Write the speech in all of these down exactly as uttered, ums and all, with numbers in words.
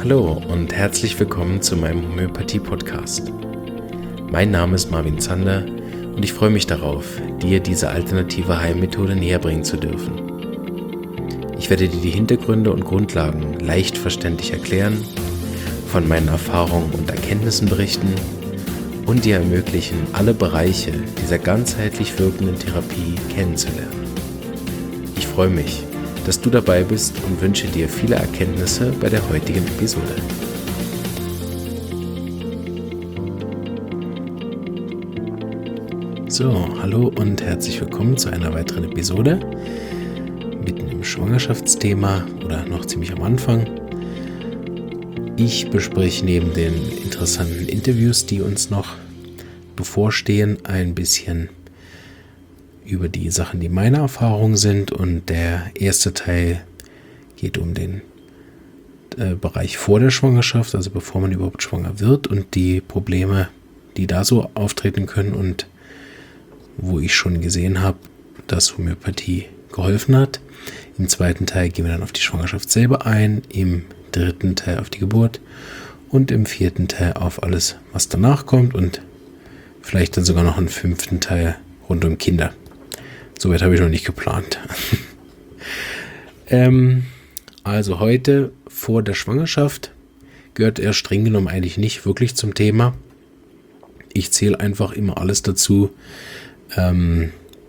Hallo und herzlich willkommen zu meinem Homöopathie-Podcast. Mein Name ist Marvin Zander und ich freue mich darauf, dir diese alternative Heilmethode näher bringen zu dürfen. Ich werde dir die Hintergründe und Grundlagen leicht verständlich erklären, von meinen Erfahrungen und Erkenntnissen berichten und dir ermöglichen, alle Bereiche dieser ganzheitlich wirkenden Therapie kennenzulernen. Ich freue mich, dass du dabei bist und wünsche dir viele Erkenntnisse bei der heutigen Episode. So, hallo und herzlich willkommen zu einer weiteren Episode, mitten im Schwangerschaftsthema oder noch ziemlich am Anfang. Ich bespreche neben den interessanten Interviews, die uns noch bevorstehen, ein bisschen über die Sachen, die meine Erfahrungen sind, und der erste Teil geht um den äh, Bereich vor der Schwangerschaft, also bevor man überhaupt schwanger wird und die Probleme, die da so auftreten können und wo ich schon gesehen habe, dass Homöopathie geholfen hat. Im zweiten Teil gehen wir dann auf die Schwangerschaft selber ein, im dritten Teil auf die Geburt und im vierten Teil auf alles, was danach kommt, und vielleicht dann sogar noch einen fünften Teil rund um Kinder. Soweit habe ich noch nicht geplant. ähm, also heute vor der Schwangerschaft gehört er streng genommen eigentlich nicht wirklich zum Thema. Ich zähle einfach immer alles dazu, ähm,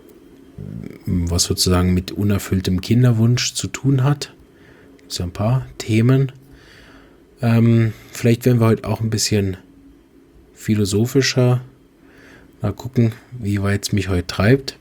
was sozusagen mit unerfülltem Kinderwunsch zu tun hat. So ein paar Themen. Ähm, vielleicht werden wir heute auch ein bisschen philosophischer. Mal gucken, wie weit es mich heute treibt.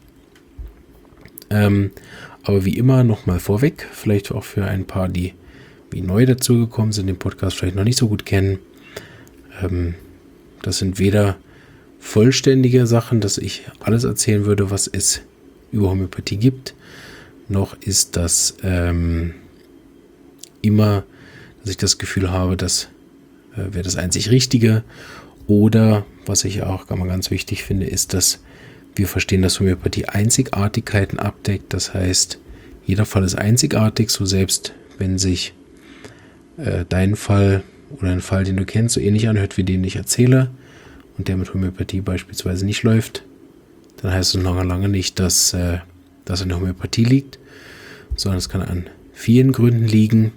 Ähm, aber wie immer nochmal vorweg, vielleicht auch für ein paar, die wie neu dazugekommen sind, den Podcast vielleicht noch nicht so gut kennen. Ähm, das sind weder vollständige Sachen, dass ich alles erzählen würde, was es über Homöopathie gibt, noch ist das ähm, immer, dass ich das Gefühl habe, das äh, wäre das einzig Richtige. Oder, was ich auch ganz wichtig finde, ist, dass wir verstehen, dass Homöopathie Einzigartigkeiten abdeckt. Das heißt, jeder Fall ist einzigartig, so selbst wenn sich äh, dein Fall oder ein Fall, den du kennst, so ähnlich anhört wie den ich erzähle und der mit Homöopathie beispielsweise nicht läuft, dann heißt es noch lange nicht, dass äh, das an der Homöopathie liegt, sondern es kann an vielen Gründen liegen.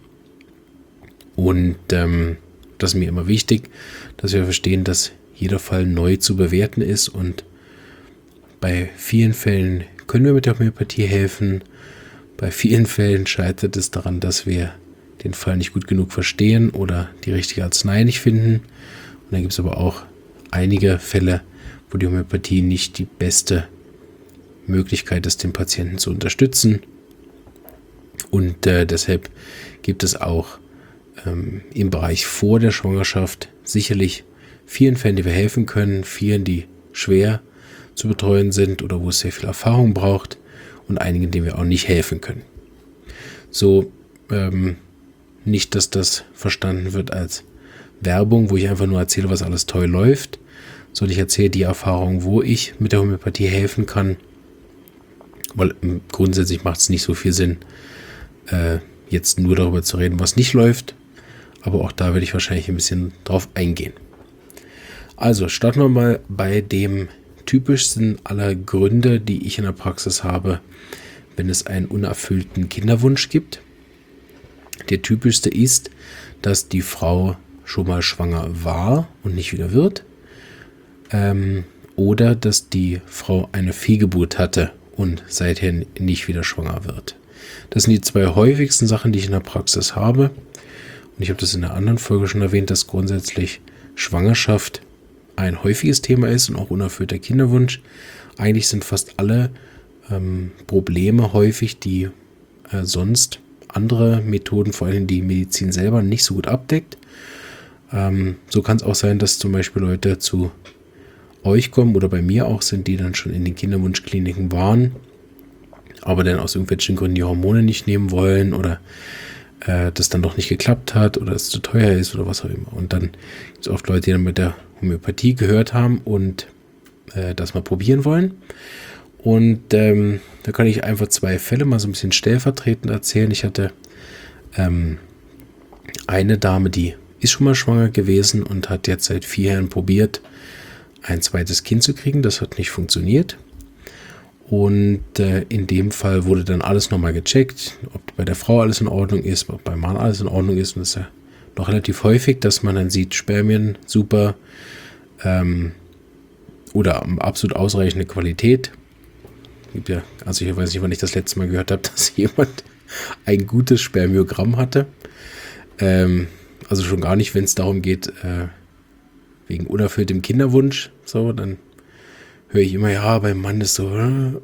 Und ähm, das ist mir immer wichtig, dass wir verstehen, dass jeder Fall neu zu bewerten ist, und bei vielen Fällen können wir mit der Homöopathie helfen. Bei vielen Fällen scheitert es daran, dass wir den Fall nicht gut genug verstehen oder die richtige Arznei nicht finden. Und dann gibt es aber auch einige Fälle, wo die Homöopathie nicht die beste Möglichkeit ist, den Patienten zu unterstützen. Und äh, deshalb gibt es auch ähm, im Bereich vor der Schwangerschaft sicherlich vielen Fällen, die wir helfen können, vielen, die schwer zu betreuen sind oder wo es sehr viel Erfahrung braucht, und einigen, denen wir auch nicht helfen können. So, ähm, nicht, dass das verstanden wird als Werbung, wo ich einfach nur erzähle, was alles toll läuft, sondern ich erzähle die Erfahrung, wo ich mit der Homöopathie helfen kann, weil ähm, grundsätzlich macht es nicht so viel Sinn, äh, jetzt nur darüber zu reden, was nicht läuft, aber auch da werde ich wahrscheinlich ein bisschen drauf eingehen. Also starten wir mal bei dem typischsten aller Gründe, die ich in der Praxis habe, wenn es einen unerfüllten Kinderwunsch gibt. Der typischste ist, dass die Frau schon mal schwanger war und nicht wieder wird, ähm, oder dass die Frau eine Fehlgeburt hatte und seither nicht wieder schwanger wird. Das sind die zwei häufigsten Sachen, die ich in der Praxis habe. Und ich habe das in einer anderen Folge schon erwähnt, dass grundsätzlich Schwangerschaft ein häufiges Thema ist und auch unerfüllter Kinderwunsch. Eigentlich sind fast alle ähm, Probleme häufig, die äh, sonst andere Methoden, vor allem die Medizin selber, nicht so gut abdeckt. Ähm, so kann es auch sein, dass zum Beispiel Leute zu euch kommen oder bei mir auch sind, die dann schon in den Kinderwunschkliniken waren, aber dann aus irgendwelchen Gründen die Hormone nicht nehmen wollen oder äh, das dann doch nicht geklappt hat oder es zu teuer ist oder was auch immer. Und dann gibt es oft Leute, die dann mit der Homöopathie gehört haben und äh, das mal probieren wollen. Und ähm, da kann ich einfach zwei Fälle mal so ein bisschen stellvertretend erzählen. Ich hatte ähm, eine Dame, die ist schon mal schwanger gewesen und hat jetzt seit vier Jahren probiert, ein zweites Kind zu kriegen. Das hat nicht funktioniert. Und äh, in dem Fall wurde dann alles nochmal gecheckt, ob bei der Frau alles in Ordnung ist, ob beim Mann alles in Ordnung ist. Und das ist ja noch relativ häufig, dass man dann sieht, Spermien super ähm, oder absolut ausreichende Qualität. Gibt ja, also ich weiß nicht, wann ich das letzte Mal gehört habe, dass jemand ein gutes Spermiogramm hatte. Ähm, also schon gar nicht, wenn es darum geht, äh, wegen unerfülltem Kinderwunsch. So, dann höre ich immer, ja, beim Mann ist so.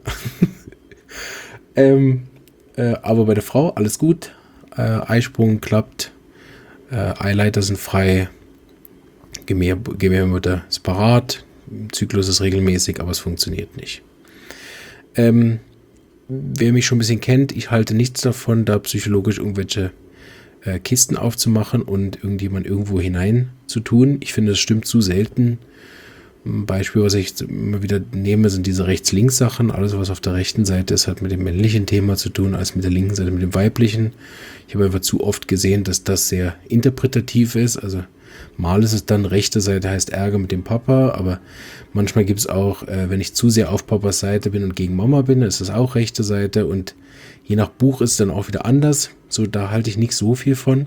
ähm, äh, aber bei der Frau alles gut. Äh, Eisprung klappt. Äh, Eileiter sind frei. Gebär, Gebärmutter ist parat. Zyklus ist regelmäßig, aber es funktioniert nicht. Ähm, wer mich schon ein bisschen kennt, ich halte nichts davon, da psychologisch irgendwelche äh, Kisten aufzumachen und irgendjemand irgendwo hinein zu tun. Ich finde, das stimmt zu selten. Ein Beispiel, was ich immer wieder nehme, sind diese Rechts-Links-Sachen. Alles, was auf der rechten Seite ist, hat mit dem männlichen Thema zu tun, als mit der linken Seite mit dem weiblichen. Ich habe einfach zu oft gesehen, dass das sehr interpretativ ist. Also mal ist es dann, rechte Seite heißt Ärger mit dem Papa, aber manchmal gibt es auch, äh, wenn ich zu sehr auf Papas Seite bin und gegen Mama bin, ist das auch rechte Seite. Und je nach Buch ist es dann auch wieder anders. So, da halte ich nicht so viel von.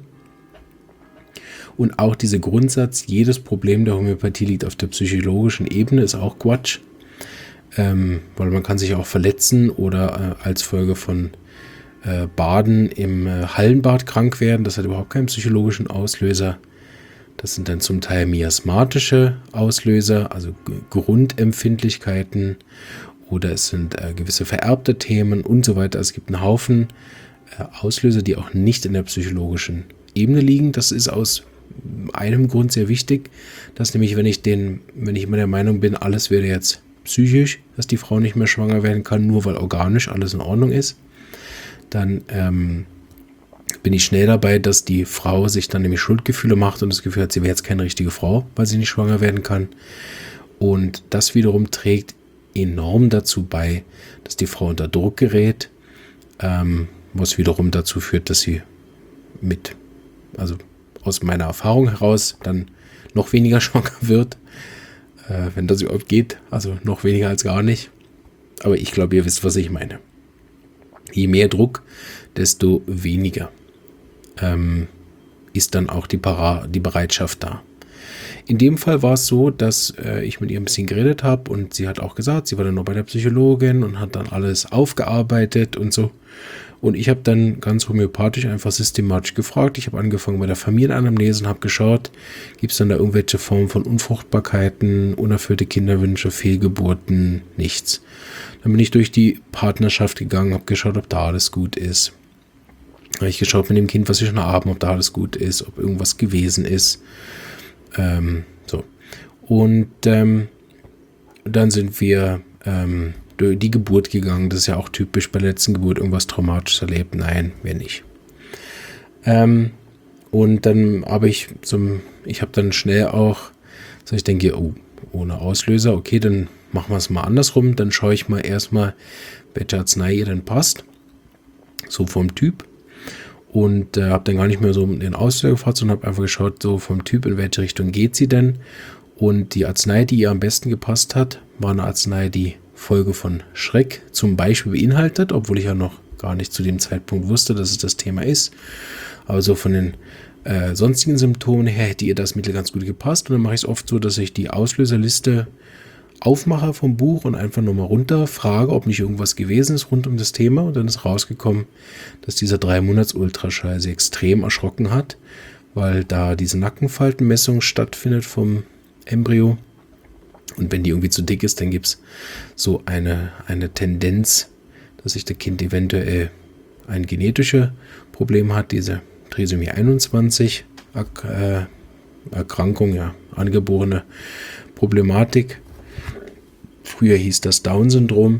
Und auch dieser Grundsatz, jedes Problem der Homöopathie liegt auf der psychologischen Ebene, ist auch Quatsch. Ähm, weil man kann sich auch verletzen oder äh, als Folge von äh, Baden im äh, Hallenbad krank werden. Das hat überhaupt keinen psychologischen Auslöser. Das sind dann zum Teil miasmatische Auslöser, also G- Grundempfindlichkeiten. Oder es sind äh, gewisse vererbte Themen und so weiter. Es gibt einen Haufen äh, Auslöser, die auch nicht in der psychologischen Ebene liegen. Das ist aus einem Grund sehr wichtig, dass nämlich, wenn ich den, wenn ich immer der Meinung bin, alles wäre jetzt psychisch, dass die Frau nicht mehr schwanger werden kann, nur weil organisch alles in Ordnung ist, dann ähm, bin ich schnell dabei, dass die Frau sich dann nämlich Schuldgefühle macht und das Gefühl hat, sie wäre jetzt keine richtige Frau, weil sie nicht schwanger werden kann. Und das wiederum trägt enorm dazu bei, dass die Frau unter Druck gerät, ähm, was wiederum dazu führt, dass sie mit, also aus meiner Erfahrung heraus dann noch weniger schwanger wird, äh, wenn das überhaupt geht, also noch weniger als gar nicht. Aber ich glaube, ihr wisst, was ich meine. Je mehr Druck, desto weniger ähm, ist dann auch die, Para- die Bereitschaft da. In dem Fall war es so, dass äh, ich mit ihr ein bisschen geredet habe und sie hat auch gesagt, sie war dann noch bei der Psychologin und hat dann alles aufgearbeitet und so. Und ich habe dann ganz homöopathisch einfach systematisch gefragt. Ich habe angefangen bei der Familienanamnese und habe geschaut, gibt es dann da irgendwelche Formen von Unfruchtbarkeiten, unerfüllte Kinderwünsche, Fehlgeburten, nichts. Dann bin ich durch die Partnerschaft gegangen, habe geschaut, ob da alles gut ist. Habe ich geschaut mit dem Kind, was wir schon haben, ob da alles gut ist, ob irgendwas gewesen ist. Ähm, so. Und ähm, dann sind wir ähm, durch die Geburt gegangen. Das ist ja auch typisch bei der letzten Geburt, irgendwas Traumatisches erlebt. Nein, wir nicht. Ähm, und dann habe ich zum, ich habe dann schnell auch, so ich denke, oh, ohne Auslöser, okay, dann machen wir es mal andersrum. Dann schaue ich mal erstmal, welche Arznei ihr denn passt. So vom Typ. Und äh, habe dann gar nicht mehr so den Auslöser gefragt, sondern habe einfach geschaut, so vom Typ, in welche Richtung geht sie denn. Und die Arznei, die ihr am besten gepasst hat, war eine Arznei, die Folge von Schreck zum Beispiel beinhaltet, obwohl ich ja noch gar nicht zu dem Zeitpunkt wusste, dass es das Thema ist. Aber so von den äh, sonstigen Symptomen her hätte ihr das Mittel ganz gut gepasst. Und dann mache ich es oft so, dass ich die Auslöserliste aufmache vom Buch und einfach nochmal runter frage, ob nicht irgendwas gewesen ist rund um das Thema. Und dann ist rausgekommen, dass dieser drei Monats Ultraschall sie extrem erschrocken hat, weil da diese Nackenfaltenmessung stattfindet vom Embryo. Und wenn die irgendwie zu dick ist, dann gibt es so eine, eine Tendenz, dass sich das Kind eventuell ein genetisches Problem hat, diese Trisomie einundzwanzig äh, Erkrankung, ja, angeborene Problematik. Früher hieß das Down-Syndrom.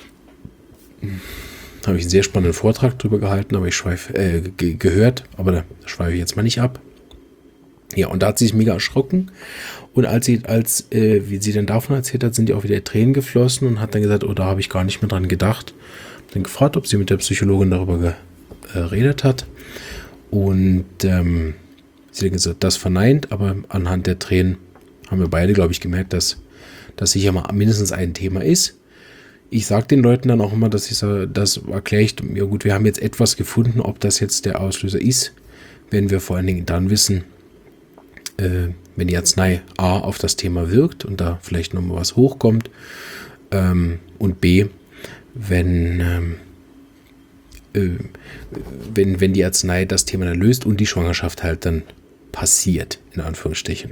Da habe ich einen sehr spannenden Vortrag drüber gehalten, aber ich schweife, äh, ge- gehört, aber da schweife ich jetzt mal nicht ab. Ja, und da hat sie sich mega erschrocken. Und als sie, als, äh, wie sie dann davon erzählt hat, sind ihr auch wieder Tränen geflossen und hat dann gesagt, oh, da habe ich gar nicht mehr dran gedacht. Hab dann gefragt, ob sie mit der Psychologin darüber geredet hat. Und ähm, Sie hat gesagt, das verneint, aber anhand der Tränen haben wir beide, glaube ich, gemerkt, dass das sicher mal mindestens ein Thema ist. Ich sage den Leuten dann auch immer, dass ich sage, das erkläre ich, ja gut, wir haben jetzt etwas gefunden, ob das jetzt der Auslöser ist, werden wir vor allen Dingen dann wissen, äh, wenn die Arznei A auf das Thema wirkt und da vielleicht nochmal was hochkommt, ähm, und B, wenn, ähm, äh, wenn, wenn die Arznei das Thema dann löst und die Schwangerschaft halt dann passiert, in Anführungsstrichen.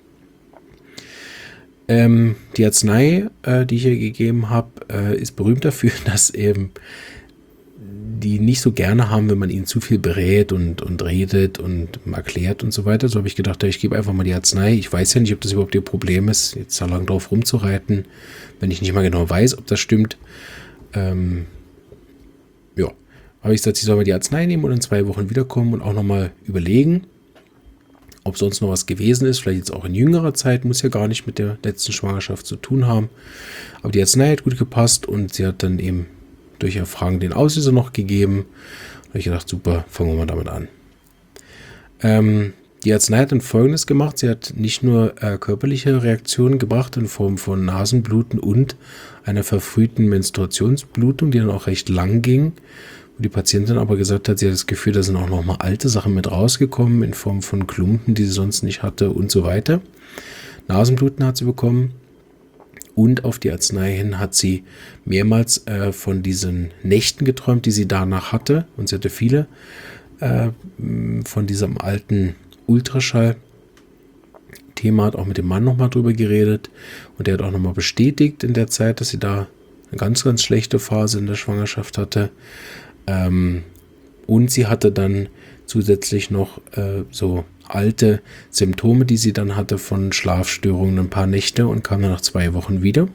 Ähm, die Arznei, äh, die ich hier gegeben habe, äh, ist berühmt dafür, dass eben die nicht so gerne haben, wenn man ihnen zu viel berät und, und redet und erklärt und so weiter. So habe ich gedacht, ja, ich gebe einfach mal die Arznei. Ich weiß ja nicht, ob das überhaupt ihr Problem ist, jetzt so lange drauf rumzureiten, wenn ich nicht mal genau weiß, ob das stimmt. Ähm, ja, habe ich gesagt, sie soll mal die Arznei nehmen und in zwei Wochen wiederkommen und auch nochmal überlegen, ob sonst noch was gewesen ist, vielleicht jetzt auch in jüngerer Zeit, muss ja gar nicht mit der letzten Schwangerschaft zu tun haben. Aber die Arznei hat gut gepasst und sie hat dann eben durch Erfragen den Auslöser noch gegeben. Da habe ich gedacht, super, fangen wir mal damit an. Ähm, die Arznei hat dann Folgendes gemacht. Sie hat nicht nur äh, körperliche Reaktionen gebracht in Form von Nasenbluten und einer verfrühten Menstruationsblutung, die dann auch recht lang ging. Wo die Patientin aber gesagt hat, sie hat das Gefühl, da sind auch noch mal alte Sachen mit rausgekommen in Form von Klumpen, die sie sonst nicht hatte und so weiter. Nasenbluten hat sie bekommen und auf die Arznei hin hat sie mehrmals äh, von diesen Nächten geträumt, die sie danach hatte. Und sie hatte viele äh, von diesem alten Ultraschall. Thema, hat auch mit dem Mann nochmal drüber geredet und der hat auch nochmal bestätigt in der Zeit, dass sie da eine ganz, ganz schlechte Phase in der Schwangerschaft hatte. Ähm, und sie hatte dann zusätzlich noch äh, so alte Symptome, die sie dann hatte von Schlafstörungen ein paar Nächte und kam dann nach zwei Wochen wieder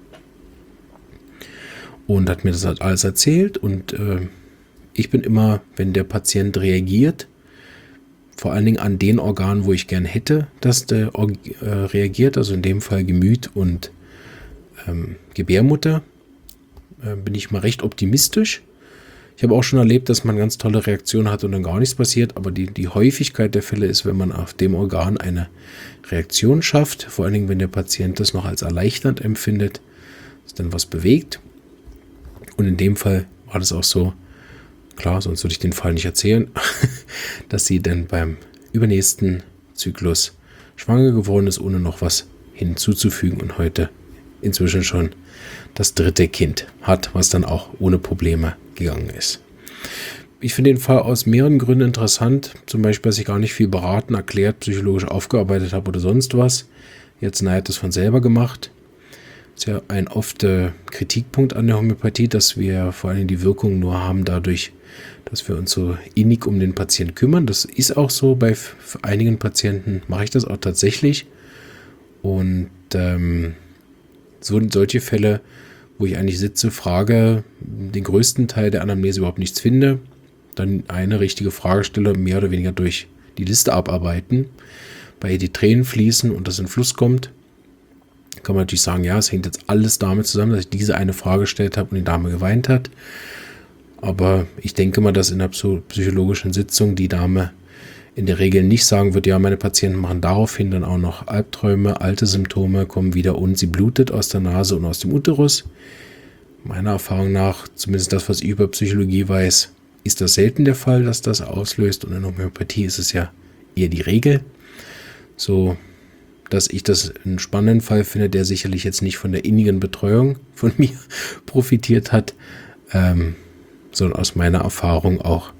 und hat mir das halt alles erzählt und äh, ich bin immer, wenn der Patient reagiert, vor allen Dingen an den Organen, wo ich gern hätte, dass der äh, reagiert, also in dem Fall Gemüt und ähm, Gebärmutter, äh, bin ich mal recht optimistisch. Ich habe auch schon erlebt, dass man ganz tolle Reaktionen hat und dann gar nichts passiert, aber die, die Häufigkeit der Fälle ist, wenn man auf dem Organ eine Reaktion schafft, vor allen Dingen, wenn der Patient das noch als erleichternd empfindet, dass dann was bewegt. Und in dem Fall war das auch so, klar, sonst würde ich den Fall nicht erzählen, dass sie dann beim übernächsten Zyklus schwanger geworden ist, ohne noch was hinzuzufügen und heute inzwischen schon das dritte Kind hat, was dann auch ohne Probleme gegangen ist. Ich finde den Fall aus mehreren Gründen interessant, zum Beispiel, dass ich gar nicht viel beraten, erklärt, psychologisch aufgearbeitet habe oder sonst was. Jetzt hat das von selber gemacht. Das ist ja ein oft äh, Kritikpunkt an der Homöopathie, dass wir vor allem die Wirkung nur haben dadurch, dass wir uns so innig um den Patienten kümmern. Das ist auch so, bei einigen Patienten mache ich das auch tatsächlich. Und ähm, so solche Fälle, wo ich eigentlich sitze, frage, den größten Teil der Anamnese überhaupt nichts finde, dann eine richtige Frage stelle, mehr oder weniger durch die Liste abarbeiten, bei ihr die Tränen fließen und das in Fluss kommt, kann man natürlich sagen, ja, es hängt jetzt alles damit zusammen, dass ich diese eine Frage gestellt habe und die Dame geweint hat. Aber ich denke mal, dass in der psychologischen Sitzung die Dame in der Regel nicht sagen wird, ja, meine Patienten machen daraufhin dann auch noch Albträume, alte Symptome kommen wieder und sie blutet aus der Nase und aus dem Uterus. Meiner Erfahrung nach, zumindest das, was ich über Psychologie weiß, ist das selten der Fall, dass das auslöst und in der Homöopathie ist es ja eher die Regel. So, dass ich das einen spannenden Fall finde, der sicherlich jetzt nicht von der innigen Betreuung von mir profitiert hat, ähm, sondern aus meiner Erfahrung auch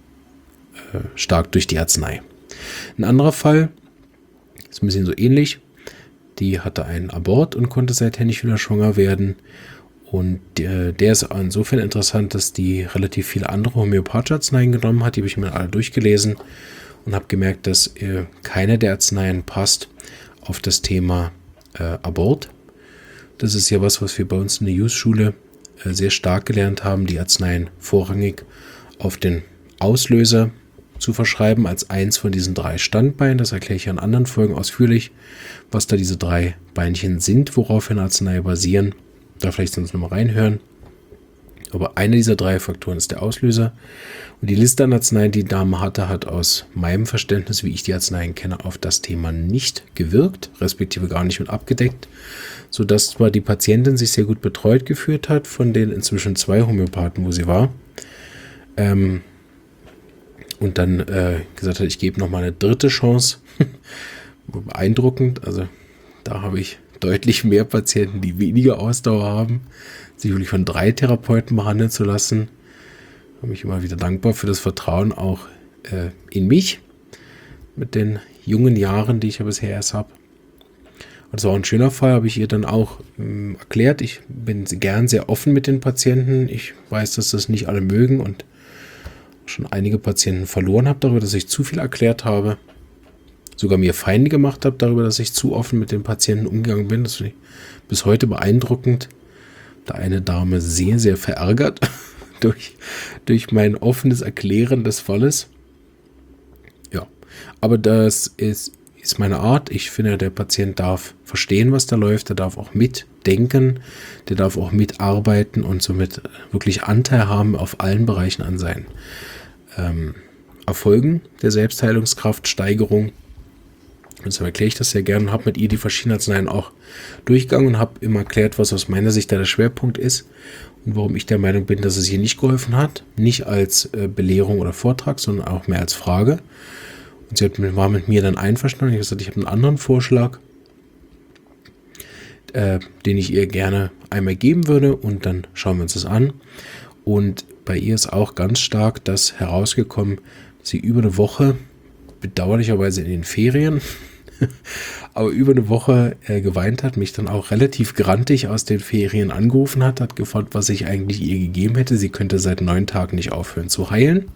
äh, stark durch die Arznei. Ein anderer Fall ist ein bisschen so ähnlich. Die hatte einen Abort und konnte seither nicht wieder schwanger werden. Und äh, der ist insofern interessant, dass die relativ viele andere homöopathische Arzneien genommen hat. Die habe ich mir alle durchgelesen und habe gemerkt, dass äh, keine der Arzneien passt auf das Thema äh, Abort. Das ist ja was, was wir bei uns in der Jus-Schule äh, sehr stark gelernt haben, die Arzneien vorrangig auf den Auslöser zu verschreiben als eins von diesen drei Standbeinen. Das erkläre ich in anderen Folgen ausführlich, was da diese drei Beinchen sind, woraufhin Arznei basieren. Da vielleicht sonst nochmal reinhören. Aber einer dieser drei Faktoren ist der Auslöser. Und die Liste an Arzneien, die die Dame hatte, hat aus meinem Verständnis, wie ich die Arzneien kenne, auf das Thema nicht gewirkt, respektive gar nicht mit abgedeckt, sodass zwar die Patientin sich sehr gut betreut gefühlt hat von den inzwischen zwei Homöopathen, wo sie war, ähm, und dann äh, gesagt hat, ich gebe noch mal eine dritte Chance. Beeindruckend, also da habe ich deutlich mehr Patienten, die weniger Ausdauer haben, sich wirklich von drei Therapeuten behandeln zu lassen. Ich bin mich immer wieder dankbar für das Vertrauen auch äh, in mich mit den jungen Jahren, die ich ja bisher erst habe. Und das war ein schöner Fall, habe ich ihr dann auch ähm, erklärt. Ich bin gern sehr offen mit den Patienten. Ich weiß, dass das nicht alle mögen und schon einige Patienten verloren habe darüber, dass ich zu viel erklärt habe. Sogar mir Feinde gemacht habe darüber, dass ich zu offen mit den Patienten umgegangen bin. Das finde ich bis heute beeindruckend. Da eine Dame sehr, sehr verärgert durch, durch mein offenes Erklären des Falles. Ja, aber das ist, ist meine Art. Ich finde, der Patient darf verstehen, was da läuft. Der darf auch mitdenken. Der darf auch mitarbeiten und somit wirklich Anteil haben auf allen Bereichen an seinen ähm, Erfolgen der Selbstheilungskraftsteigerung. Und so erkläre ich das sehr gerne und habe mit ihr die verschiedenen Arzneien auch durchgegangen und habe immer erklärt, was aus meiner Sicht da der Schwerpunkt ist und warum ich der Meinung bin, dass es ihr nicht geholfen hat. Nicht als äh, Belehrung oder Vortrag, sondern auch mehr als Frage. Und sie hat, war mit mir dann einverstanden. Ich habe gesagt, ich habe einen anderen Vorschlag, äh, den ich ihr gerne einmal geben würde und dann schauen wir uns das an. Und bei ihr ist auch ganz stark das herausgekommen, dass sie über eine Woche, bedauerlicherweise in den Ferien, aber über eine Woche äh, geweint hat, mich dann auch relativ grantig aus den Ferien angerufen hat, hat gefragt, was ich eigentlich ihr gegeben hätte. Sie könnte seit neun Tagen nicht aufhören zu heilen.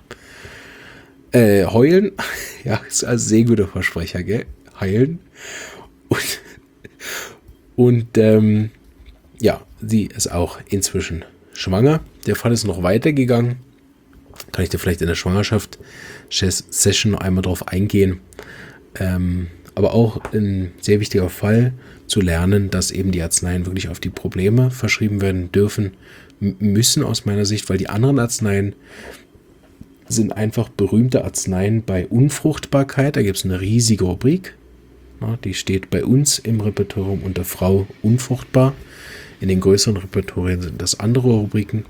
Äh, heulen. Ja, ist also sehr guter Versprecher, gell? Heilen. Und, und ähm, ja, sie ist auch inzwischen schwanger. Der Fall ist noch weitergegangen. Kann ich dir vielleicht in der Schwangerschaft-Session noch einmal drauf eingehen. Ähm, aber auch ein sehr wichtiger Fall zu lernen, dass eben die Arzneien wirklich auf die Probleme verschrieben werden dürfen, m- müssen aus meiner Sicht, weil die anderen Arzneien sind einfach berühmte Arzneien bei Unfruchtbarkeit. Da gibt es eine riesige Rubrik. Ja, die steht bei uns im Repertorium unter Frau unfruchtbar. In den größeren Repertorien sind das andere Rubriken.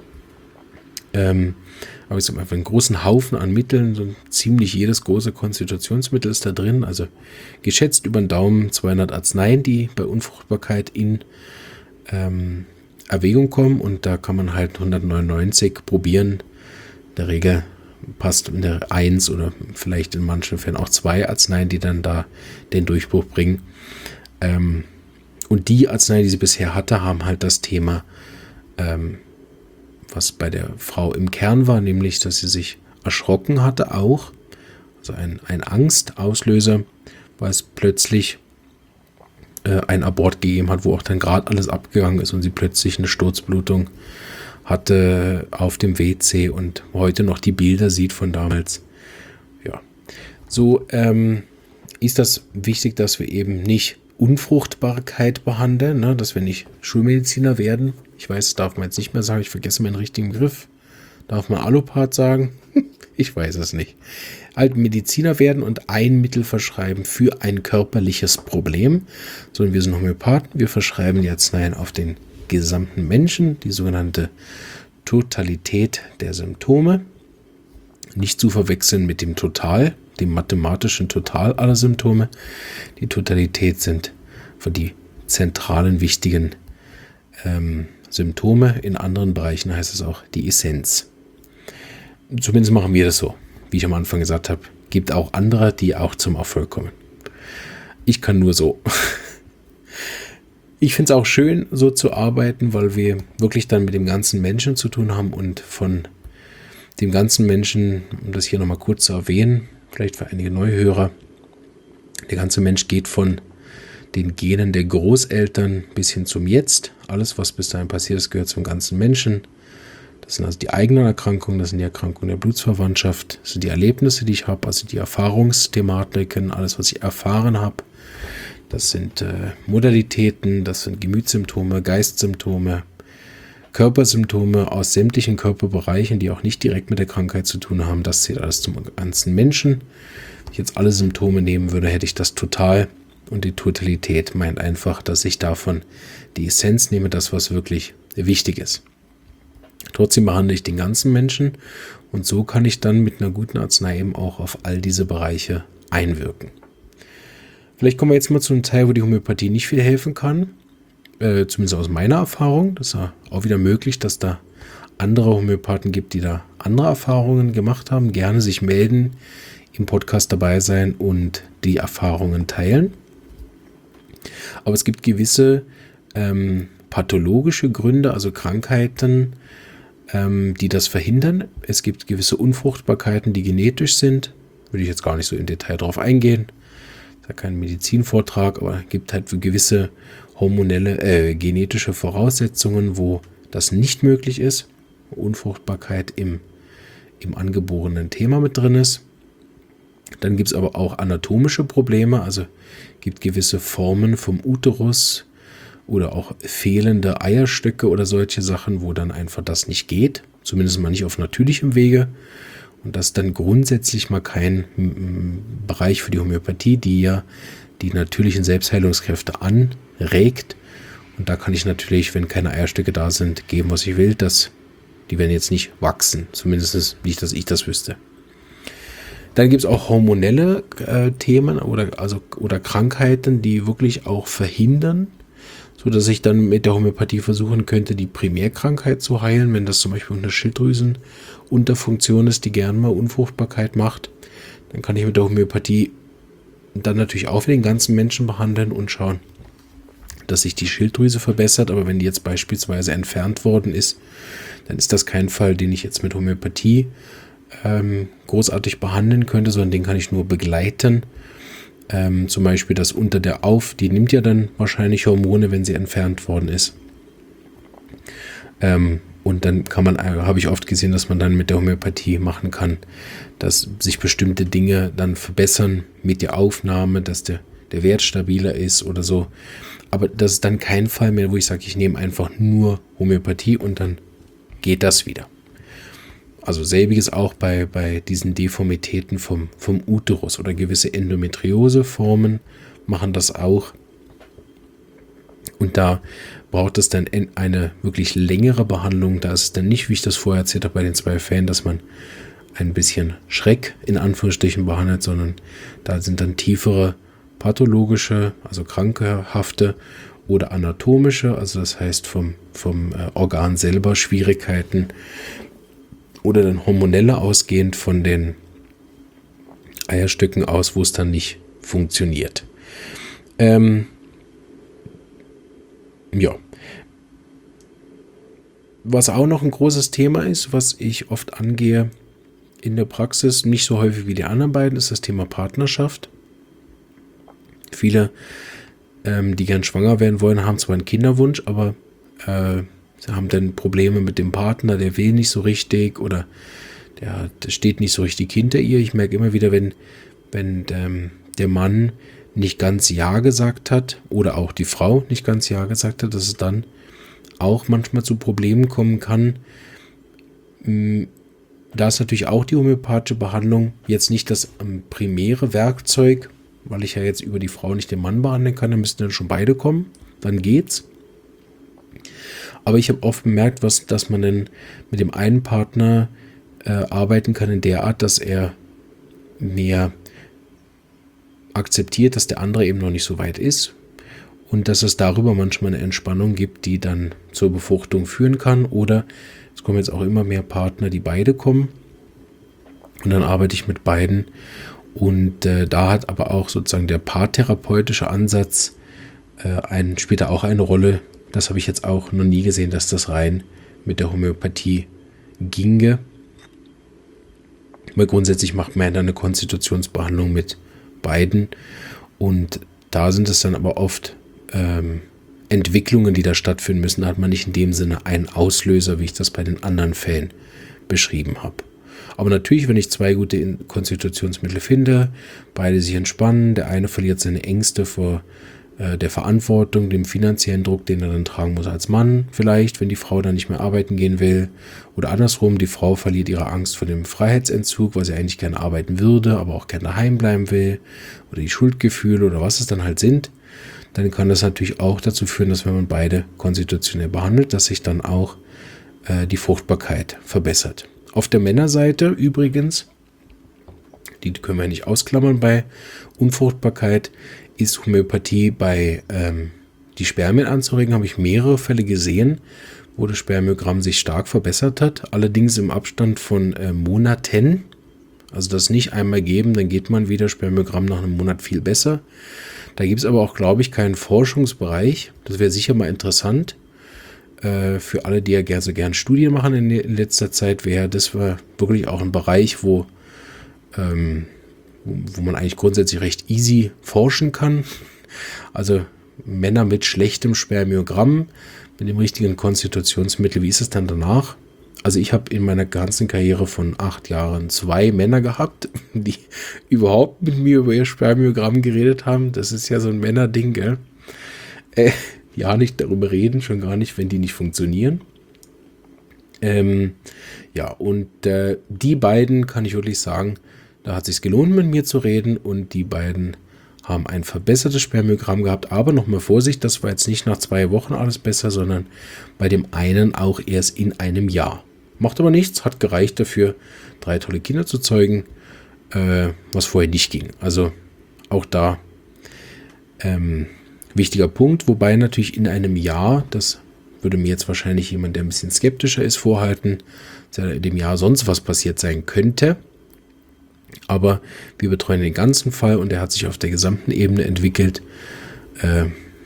Ähm, aber es ist einfach einen großen Haufen an Mitteln, so ziemlich jedes große Konstitutionsmittel ist da drin, also geschätzt über den Daumen zweihundert Arzneien, die bei Unfruchtbarkeit in ähm, Erwägung kommen und da kann man halt hundertneunundneunzig probieren. In der Regel passt in der eins oder vielleicht in manchen Fällen auch zwei Arzneien, die dann da den Durchbruch bringen. Ähm, und die Arzneien, die sie bisher hatte, haben halt das Thema ähm, was bei der Frau im Kern war, nämlich, dass sie sich erschrocken hatte auch, also ein, ein Angstauslöser, weil es plötzlich äh, ein Abort gegeben hat, wo auch dann gerade alles abgegangen ist und sie plötzlich eine Sturzblutung hatte auf dem W C und heute noch die Bilder sieht von damals. Ja, so ähm, ist das wichtig, dass wir eben nicht Unfruchtbarkeit behandeln, ne? Dass wir nicht Schulmediziner werden. Ich weiß, das darf man jetzt nicht mehr sagen, ich vergesse meinen richtigen Begriff. Darf man Allopath sagen? Ich weiß es nicht. Halt Mediziner werden und ein Mittel verschreiben für ein körperliches Problem, sondern wir sind Homöopathen, wir verschreiben die Arzneien auf den gesamten Menschen, die sogenannte Totalität der Symptome. Nicht zu verwechseln mit dem Total, dem mathematischen Total aller Symptome. Die Totalität sind für die zentralen, wichtigen ähm, Symptome. In anderen Bereichen heißt es auch die Essenz. Zumindest machen wir das so. Wie ich am Anfang gesagt habe, gibt auch andere, die auch zum Erfolg kommen. Ich kann nur so. Ich finde es auch schön, so zu arbeiten, weil wir wirklich dann mit dem ganzen Menschen zu tun haben und von dem ganzen Menschen, um das hier nochmal kurz zu erwähnen, vielleicht für einige Neuhörer, der ganze Mensch geht von den Genen der Großeltern bis hin zum Jetzt. Alles, was bis dahin passiert ist, gehört zum ganzen Menschen. Das sind also die eigenen Erkrankungen, das sind die Erkrankungen der Blutsverwandtschaft, das sind die Erlebnisse, die ich habe, also die Erfahrungsthematiken, alles, was ich erfahren habe. Das sind äh, Modalitäten, das sind Gemütssymptome, Geistsymptome, Körpersymptome aus sämtlichen Körperbereichen, die auch nicht direkt mit der Krankheit zu tun haben. Das zählt alles zum ganzen Menschen. Wenn ich jetzt alle Symptome nehmen würde, hätte ich das total. Und die Totalität meint einfach, dass ich davon die Essenz nehme, das, was wirklich wichtig ist. Trotzdem behandle ich den ganzen Menschen und so kann ich dann mit einer guten Arznei eben auch auf all diese Bereiche einwirken. Vielleicht kommen wir jetzt mal zu einem Teil, wo die Homöopathie nicht viel helfen kann, äh, zumindest aus meiner Erfahrung. Das ist ja auch wieder möglich, dass da andere Homöopathen gibt, die da andere Erfahrungen gemacht haben. Gerne sich melden, im Podcast dabei sein und die Erfahrungen teilen. Aber es gibt gewisse ähm, pathologische Gründe, also Krankheiten, ähm, die das verhindern. Es gibt gewisse Unfruchtbarkeiten, die genetisch sind. Würde ich jetzt gar nicht so im Detail drauf eingehen. Das ist ja kein Medizinvortrag, aber es gibt halt gewisse hormonelle, äh, genetische Voraussetzungen, wo das nicht möglich ist. Unfruchtbarkeit im, im angeborenen Thema mit drin ist. Dann gibt es aber auch anatomische Probleme, also gibt gewisse Formen vom Uterus oder auch fehlende Eierstöcke oder solche Sachen, wo dann einfach das nicht geht, zumindest mal nicht auf natürlichem Wege. Und das ist dann grundsätzlich mal kein m, Bereich für die Homöopathie, die ja die natürlichen Selbstheilungskräfte anregt. Und da kann ich natürlich, wenn keine Eierstöcke da sind, geben, was ich will. Das, die werden jetzt nicht wachsen, zumindest nicht, dass ich das wüsste. Dann gibt es auch hormonelle äh, Themen oder, also, oder Krankheiten, die wirklich auch verhindern, sodass ich dann mit der Homöopathie versuchen könnte, die Primärkrankheit zu heilen, wenn das zum Beispiel eine Schilddrüsenunterfunktion ist, die gerne mal Unfruchtbarkeit macht. Dann kann ich mit der Homöopathie dann natürlich auch für den ganzen Menschen behandeln und schauen, dass sich die Schilddrüse verbessert. Aber wenn die jetzt beispielsweise entfernt worden ist, dann ist das kein Fall, den ich jetzt mit Homöopathie ähm, großartig behandeln könnte, sondern den kann ich nur begleiten. Ähm, zum Beispiel das unter der Auf, die nimmt ja dann wahrscheinlich Hormone, wenn sie entfernt worden ist. Ähm, und dann kann man, äh, habe ich oft gesehen, dass man dann mit der Homöopathie machen kann, dass sich bestimmte Dinge dann verbessern mit der Aufnahme, dass der, der Wert stabiler ist oder so. Aber das ist dann kein Fall mehr, wo ich sage, ich nehme einfach nur Homöopathie und dann geht das wieder. Also selbiges auch bei, bei diesen Deformitäten vom, vom Uterus oder gewisse Endometrioseformen machen das auch. Und da braucht es dann eine wirklich längere Behandlung. Da ist es dann nicht, wie ich das vorher erzählt habe bei den zwei Fällen, dass man ein bisschen Schreck in Anführungsstrichen behandelt, sondern da sind dann tiefere pathologische, also krankhafte oder anatomische, also das heißt vom, vom äh, Organ selber Schwierigkeiten, oder dann hormonelle ausgehend von den Eierstöcken aus, wo es dann nicht funktioniert. Ähm, ja. Was auch noch ein großes Thema ist, was ich oft angehe in der Praxis, nicht so häufig wie die anderen beiden, ist das Thema Partnerschaft. Viele, ähm, die gern schwanger werden wollen, haben zwar einen Kinderwunsch, aber äh, sie haben dann Probleme mit dem Partner, der will nicht so richtig oder der, der steht nicht so richtig hinter ihr. Ich merke immer wieder, wenn, wenn ähm, der Mann nicht ganz Ja gesagt hat oder auch die Frau nicht ganz Ja gesagt hat, dass es dann auch manchmal zu Problemen kommen kann. Da ist natürlich auch die homöopathische Behandlung jetzt nicht das ähm, primäre Werkzeug, weil ich ja jetzt über die Frau nicht den Mann behandeln kann, da müssten dann schon beide kommen, dann geht's. Aber ich habe oft bemerkt, was, dass man dann mit dem einen Partner äh, arbeiten kann in der Art, dass er mehr akzeptiert, dass der andere eben noch nicht so weit ist und dass es darüber manchmal eine Entspannung gibt, die dann zur Befruchtung führen kann. Oder es kommen jetzt auch immer mehr Partner, die beide kommen und dann arbeite ich mit beiden. Und äh, da hat aber auch sozusagen der paartherapeutische Ansatz äh, ein, spielt da auch eine Rolle. Das habe ich jetzt auch noch nie gesehen, dass das rein mit der Homöopathie ginge. Weil grundsätzlich macht man ja dann eine Konstitutionsbehandlung mit beiden. Und da sind es dann aber oft ähm, Entwicklungen, die da stattfinden müssen. Da hat man nicht in dem Sinne einen Auslöser, wie ich das bei den anderen Fällen beschrieben habe. Aber natürlich, wenn ich zwei gute Konstitutionsmittel finde, beide sich entspannen, der eine verliert seine Ängste vor äh, der Verantwortung, dem finanziellen Druck, den er dann tragen muss als Mann vielleicht, wenn die Frau dann nicht mehr arbeiten gehen will. Oder andersrum, die Frau verliert ihre Angst vor dem Freiheitsentzug, weil sie eigentlich gerne arbeiten würde, aber auch gerne daheim bleiben will. Oder die Schuldgefühle oder was es dann halt sind. Dann kann das natürlich auch dazu führen, dass wenn man beide konstitutionell behandelt, dass sich dann auch äh, die Fruchtbarkeit verbessert. Auf der Männerseite übrigens, die können wir nicht ausklammern bei Unfruchtbarkeit, ist Homöopathie bei ähm, die Spermien anzuregen, habe ich mehrere Fälle gesehen, wo das Spermiogramm sich stark verbessert hat, allerdings im Abstand von äh, Monaten. Also das nicht einmal geben, dann geht man wieder Spermiogramm nach einem Monat viel besser. Da gibt es aber auch, glaube ich, keinen Forschungsbereich. Das wäre sicher mal interessant. Äh, für alle, die ja gerne so gern Studien machen in, in letzter Zeit, wäre das war wirklich auch ein Bereich, wo, ähm, wo, wo man eigentlich grundsätzlich recht easy forschen kann. Also Männer mit schlechtem Spermiogramm, mit dem richtigen Konstitutionsmittel, wie ist es dann danach? Also ich habe in meiner ganzen Karriere von acht Jahren zwei Männer gehabt, die überhaupt mit mir über ihr Spermiogramm geredet haben. Das ist ja so ein Männerding, gell? Äh, ja, nicht darüber reden, schon gar nicht, wenn die nicht funktionieren. Ähm, ja, und äh, die beiden, kann ich wirklich sagen, da hat es sich gelohnt, mit mir zu reden, und die beiden haben ein verbessertes Spermiogramm gehabt, aber nochmal Vorsicht, das war jetzt nicht nach zwei Wochen alles besser, sondern bei dem einen auch erst in einem Jahr. Macht aber nichts, hat gereicht dafür, drei tolle Kinder zu zeugen, äh, was vorher nicht ging. Also auch da ähm, wichtiger Punkt, wobei natürlich in einem Jahr, das würde mir jetzt wahrscheinlich jemand, der ein bisschen skeptischer ist, vorhalten, dass in dem Jahr sonst was passiert sein könnte. Aber wir betreuen den ganzen Fall und er hat sich auf der gesamten Ebene entwickelt. Äh,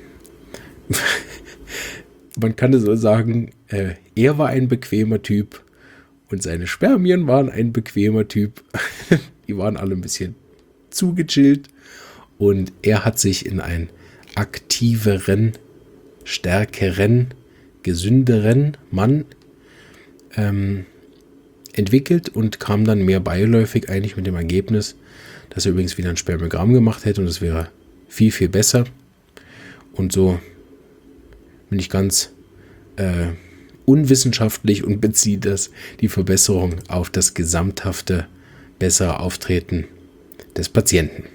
man kann es so sagen, äh, er war ein bequemer Typ und seine Spermien waren ein bequemer Typ. Die waren alle ein bisschen zugechillt und er hat sich in einen aktiveren, stärkeren, gesünderen Mann ähm, entwickelt und kam dann mehr beiläufig eigentlich mit dem Ergebnis, dass er übrigens wieder ein Spermiogramm gemacht hätte und es wäre viel, viel besser. Und so bin ich ganz äh, unwissenschaftlich und beziehe das die Verbesserung auf das gesamthafte, bessere Auftreten des Patienten.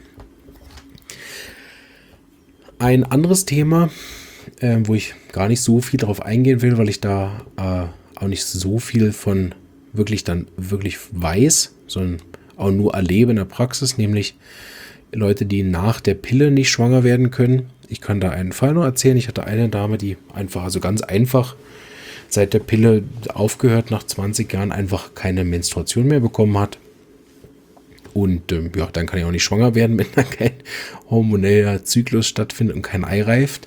Ein anderes Thema, äh, wo ich gar nicht so viel darauf eingehen will, weil ich da äh, auch nicht so viel von wirklich dann wirklich weiß, sondern auch nur erlebe in der Praxis, nämlich Leute, die nach der Pille nicht schwanger werden können. Ich kann da einen Fall noch erzählen. Ich hatte eine Dame, die einfach, also ganz einfach, seit der Pille aufgehört, nach zwanzig Jahren einfach keine Menstruation mehr bekommen hat. Und ähm, ja, dann kann ich auch nicht schwanger werden, wenn da kein hormoneller Zyklus stattfindet und kein Ei reift.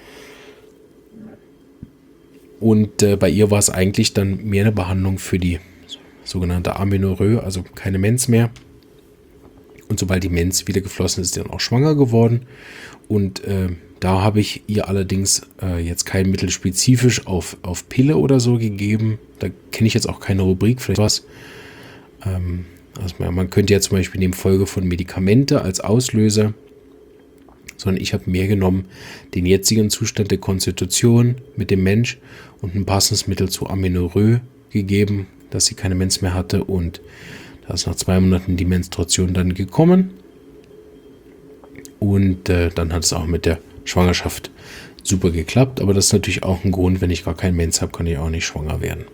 Und äh, bei ihr war es eigentlich dann mehr eine Behandlung für die sogenannte Amenorrhoe, also keine Mens mehr. Und sobald die Mens wieder geflossen ist, ist sie dann auch schwanger geworden. Und äh, da habe ich ihr allerdings äh, jetzt kein Mittel spezifisch auf, auf Pille oder so gegeben. Da kenne ich jetzt auch keine Rubrik, vielleicht was. Ähm, also man, man könnte ja zum Beispiel nehmen Folge von Medikamente als Auslöser, sondern ich habe mehr genommen den jetzigen Zustand der Konstitution mit dem Mensch und ein passendes Mittel zu Amenorrhoe gegeben, dass sie keine Mens mehr hatte, und da ist nach zwei Monaten die Menstruation dann gekommen und äh, dann hat es auch mit der Schwangerschaft super geklappt, aber das ist natürlich auch ein Grund, wenn ich gar keinen Mens habe, kann ich auch nicht schwanger werden.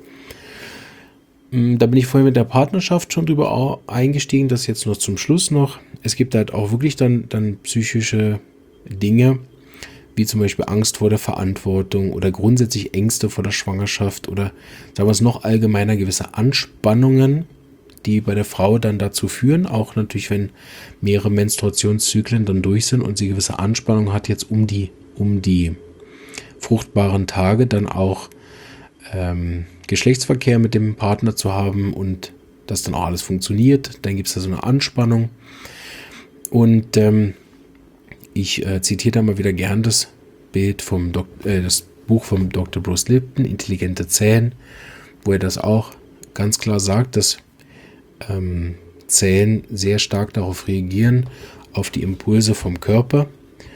Da bin ich vorhin mit der Partnerschaft schon drüber eingestiegen, das jetzt noch zum Schluss noch. Es gibt halt auch wirklich dann, dann psychische Dinge, wie zum Beispiel Angst vor der Verantwortung oder grundsätzlich Ängste vor der Schwangerschaft oder sagen wir es noch allgemeiner, gewisse Anspannungen, die bei der Frau dann dazu führen, auch natürlich, wenn mehrere Menstruationszyklen dann durch sind und sie gewisse Anspannung hat, jetzt um die, um die fruchtbaren Tage dann auch ähm, Geschlechtsverkehr mit dem Partner zu haben und dass dann auch alles funktioniert, dann gibt es da so eine Anspannung. Und ähm, ich äh, zitiere da mal wieder gern das Bild vom Dok äh, das Buch vom Doktor Bruce Lipton, Intelligente Zellen, wo er das auch ganz klar sagt, dass ähm, Zellen sehr stark darauf reagieren, auf die Impulse vom Körper.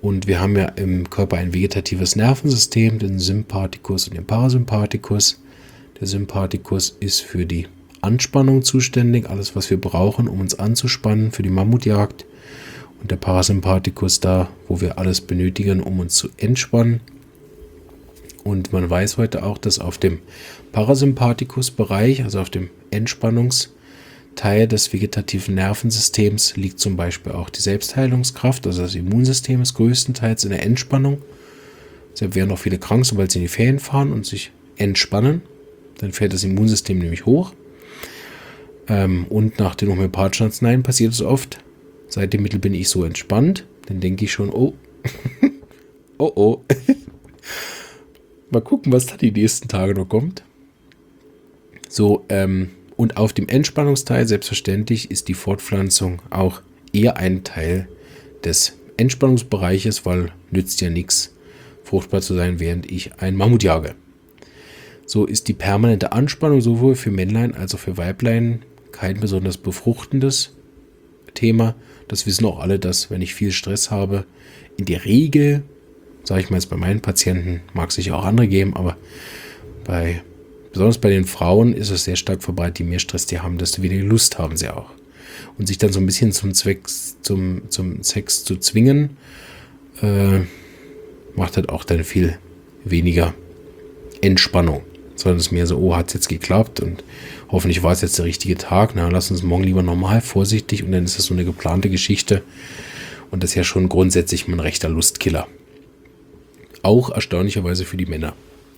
Und wir haben ja im Körper ein vegetatives Nervensystem, den Sympathikus und den Parasympathikus. Der Sympathikus ist für die Anspannung zuständig, alles was wir brauchen, um uns anzuspannen für die Mammutjagd. Und der Parasympathikus da, wo wir alles benötigen, um uns zu entspannen. Und man weiß heute auch, dass auf dem Parasympathikus-Bereich, also auf dem Entspannungsteil des vegetativen Nervensystems, liegt zum Beispiel auch die Selbstheilungskraft. Also das Immunsystem ist größtenteils in der Entspannung. Deshalb werden auch viele krank, sobald sie in die Ferien fahren und sich entspannen. Dann fährt das Immunsystem nämlich hoch. Ähm, und nach den homöopathischen Arzneien passiert es oft. Seit dem Mittel bin ich so entspannt. Dann denke ich schon, oh, oh, oh. Mal gucken, was da die nächsten Tage noch kommt. So, ähm, und auf dem Entspannungsteil, selbstverständlich, ist die Fortpflanzung auch eher ein Teil des Entspannungsbereiches, weil nützt ja nichts, fruchtbar zu sein, während ich ein Mammut jage. So ist die permanente Anspannung sowohl für Männlein als auch für Weiblein kein besonders befruchtendes Thema. Das wissen auch alle, dass wenn ich viel Stress habe, in der Regel, sage ich mal jetzt bei meinen Patienten, mag es sicher auch andere geben, aber bei, besonders bei den Frauen ist es sehr stark verbreitet, je mehr Stress die haben, desto weniger Lust haben sie auch. Und sich dann so ein bisschen zum Zweck, zum, zum Sex zu zwingen, äh, macht halt auch dann viel weniger Entspannung. Sondern es ist mehr so, oh, hat es jetzt geklappt und hoffentlich war es jetzt der richtige Tag. Na, lass uns morgen lieber normal, vorsichtig, und dann ist das so eine geplante Geschichte. Und das ist ja schon grundsätzlich ein rechter Lustkiller. Auch erstaunlicherweise für die Männer.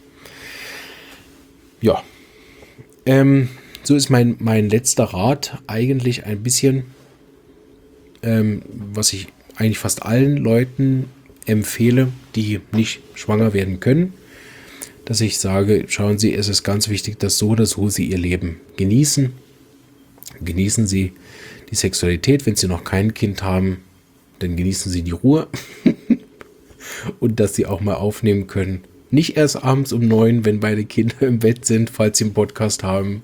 Ja, ähm, so ist mein, mein letzter Rat eigentlich ein bisschen, ähm, was ich eigentlich fast allen Leuten empfehle, die nicht schwanger werden können, dass ich sage, schauen Sie, es ist ganz wichtig, dass so oder so Sie Ihr Leben genießen. Genießen Sie die Sexualität, wenn Sie noch kein Kind haben, dann genießen Sie die Ruhe. Und dass Sie auch mal aufnehmen können. Nicht erst abends um neun, wenn beide Kinder im Bett sind, falls Sie einen Podcast haben.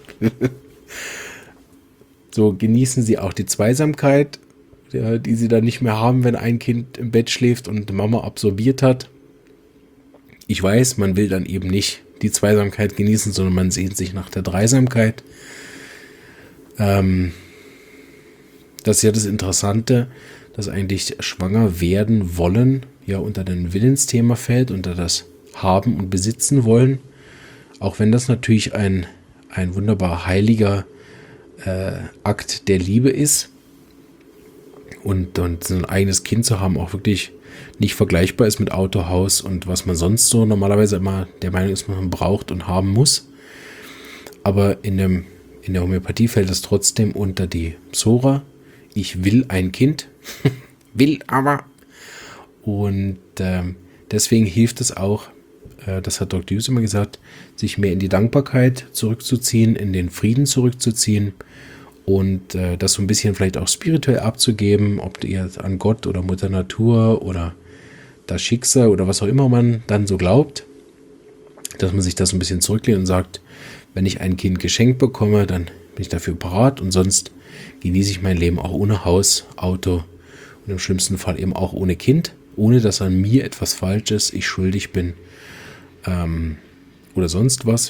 So, genießen Sie auch die Zweisamkeit, ja, die Sie dann nicht mehr haben, wenn ein Kind im Bett schläft und die Mama absorbiert hat. Ich weiß, man will dann eben nicht die Zweisamkeit genießen, sondern man sehnt sich nach der Dreisamkeit. Ähm, das ist ja das Interessante, dass eigentlich schwanger werden wollen ja unter den Willensthema fällt, unter das Haben und Besitzen wollen. Auch wenn das natürlich ein, ein wunderbar heiliger äh, Akt der Liebe ist. Und, und so ein eigenes Kind zu haben auch wirklich nicht vergleichbar ist mit Auto, Haus und was man sonst so normalerweise immer der Meinung ist, man braucht und haben muss. Aber in, dem, in der Homöopathie fällt es trotzdem unter die Psora. Ich will ein Kind. will aber. Und äh, deswegen hilft es auch, äh, das hat Doktor Hughes immer gesagt, sich mehr in die Dankbarkeit zurückzuziehen, in den Frieden zurückzuziehen und äh, das so ein bisschen vielleicht auch spirituell abzugeben, ob ihr an Gott oder Mutter Natur oder das Schicksal oder was auch immer man dann so glaubt, dass man sich das ein bisschen zurücklehnt und sagt, wenn ich ein Kind geschenkt bekomme, dann bin ich dafür parat und sonst genieße ich mein Leben auch ohne Haus, Auto und im schlimmsten Fall eben auch ohne Kind, ohne dass an mir etwas Falsches, ich schuldig bin ähm, oder sonst was.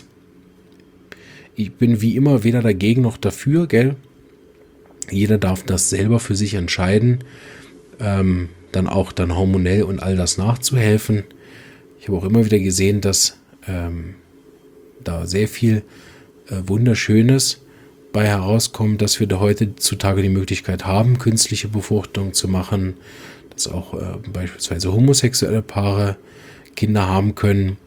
Ich bin wie immer weder dagegen noch dafür, gell? Jeder darf das selber für sich entscheiden, ähm, dann auch dann hormonell und all das nachzuhelfen. Ich habe auch immer wieder gesehen, dass ähm, da sehr viel äh, Wunderschönes bei herauskommt, dass wir da heutzutage die Möglichkeit haben, künstliche Befruchtung zu machen, dass auch äh, beispielsweise homosexuelle Paare Kinder haben können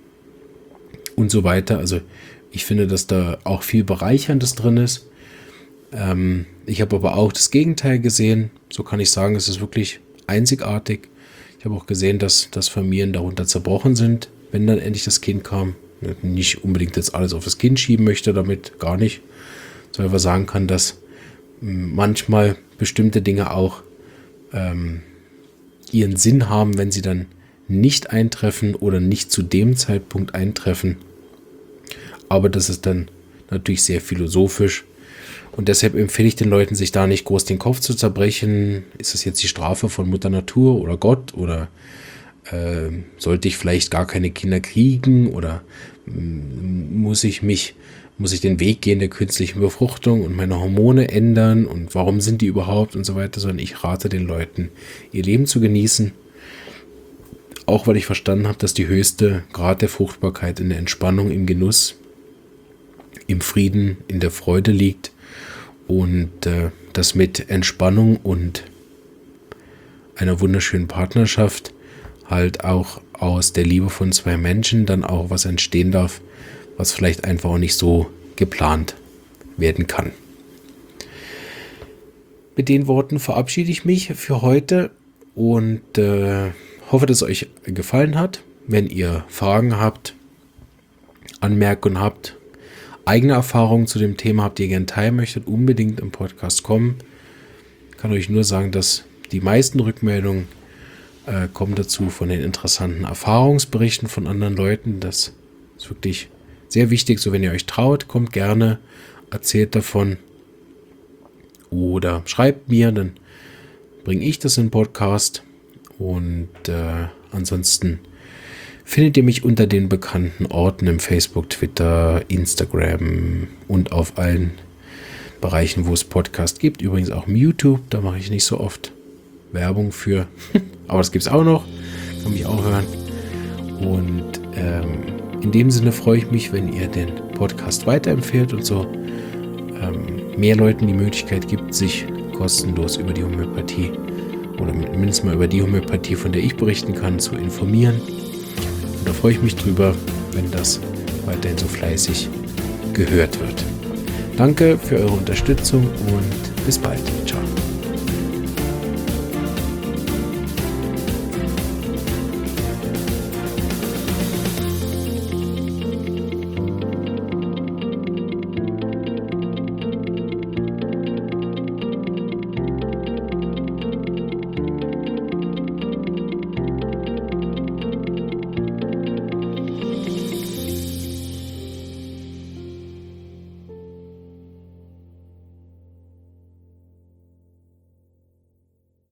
und so weiter. Also ich finde, dass da auch viel Bereicherndes drin ist. Ähm, ich habe aber auch das Gegenteil gesehen. So kann ich sagen, es ist wirklich einzigartig. Ich habe auch gesehen, dass, dass Familien darunter zerbrochen sind, wenn dann endlich das Kind kam. Nicht unbedingt jetzt alles auf das Kind schieben möchte damit, gar nicht. Sondern einfach sagen kann, dass manchmal bestimmte Dinge auch ähm, ihren Sinn haben, wenn sie dann nicht eintreffen oder nicht zu dem Zeitpunkt eintreffen. Aber das ist dann natürlich sehr philosophisch Und deshalb empfehle ich den Leuten, sich da nicht groß den Kopf zu zerbrechen. Ist das jetzt die Strafe von Mutter Natur oder Gott? Oder äh, sollte ich vielleicht gar keine Kinder kriegen? Oder m- muss ich mich, muss ich den Weg gehen der künstlichen Befruchtung und meine Hormone ändern? Und warum sind die überhaupt und so weiter? Sondern ich rate den Leuten, ihr Leben zu genießen. Auch weil ich verstanden habe, dass die höchste Grad der Fruchtbarkeit in der Entspannung, im Genuss, im Frieden, in der Freude liegt. Und äh, das mit Entspannung und einer wunderschönen Partnerschaft halt auch aus der Liebe von zwei Menschen dann auch was entstehen darf, was vielleicht einfach auch nicht so geplant werden kann. Mit den Worten verabschiede ich mich für heute und äh, hoffe, dass es euch gefallen hat. Wenn ihr Fragen habt, Anmerkungen habt, eigene Erfahrungen zu dem Thema habt, die ihr gerne teilen möchtet, unbedingt im Podcast kommen. Ich kann euch nur sagen, dass die meisten Rückmeldungen äh, kommen dazu von den interessanten Erfahrungsberichten von anderen Leuten. Das ist wirklich sehr wichtig. So, wenn ihr euch traut, kommt gerne, erzählt davon oder schreibt mir, dann bringe ich das in den Podcast. Und äh, ansonsten findet ihr mich unter den bekannten Orten im Facebook, Twitter, Instagram und auf allen Bereichen, wo es Podcast gibt. Übrigens auch im YouTube, da mache ich nicht so oft Werbung für. Aber das gibt es auch noch, kann mich auch hören. Und ähm, in dem Sinne freue ich mich, wenn ihr den Podcast weiterempfehlt und so ähm, mehr Leuten die Möglichkeit gibt, sich kostenlos über die Homöopathie oder mindestens mal über die Homöopathie, von der ich berichten kann, zu informieren. Und da freue ich mich drüber, wenn das weiterhin so fleißig gehört wird. Danke für eure Unterstützung und bis bald. Ciao.